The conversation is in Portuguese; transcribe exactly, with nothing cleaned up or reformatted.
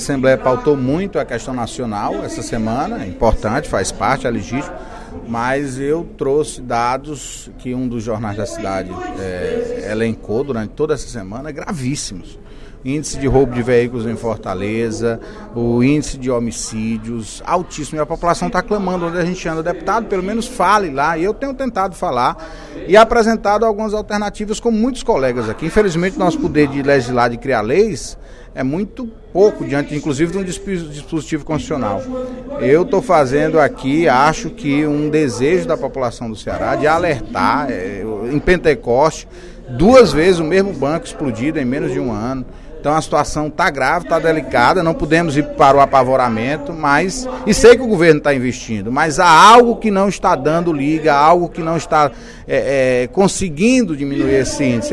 Assembleia pautou muito a questão nacional essa semana, é importante, faz parte, é legítimo, mas eu trouxe dados que um dos jornais da cidade é, elencou durante toda essa semana, gravíssimos. Índice de roubo de veículos em Fortaleza, o índice de homicídios altíssimo, e a população está clamando onde a gente anda. Deputado, pelo menos fale lá, e eu tenho tentado falar e apresentado algumas alternativas com muitos colegas aqui. Infelizmente, nosso poder de legislar, de criar leis, é muito pouco, diante inclusive de um dispositivo constitucional. Eu estou fazendo aqui, acho que um desejo da população do Ceará de alertar, é, em Pentecoste, duas vezes o mesmo banco explodido em menos de um ano. Então a situação está grave, está delicada, não podemos ir para o apavoramento, mas, e sei que o governo está investindo, mas há algo que não está dando liga, algo que não está é, é, conseguindo diminuir esse índice.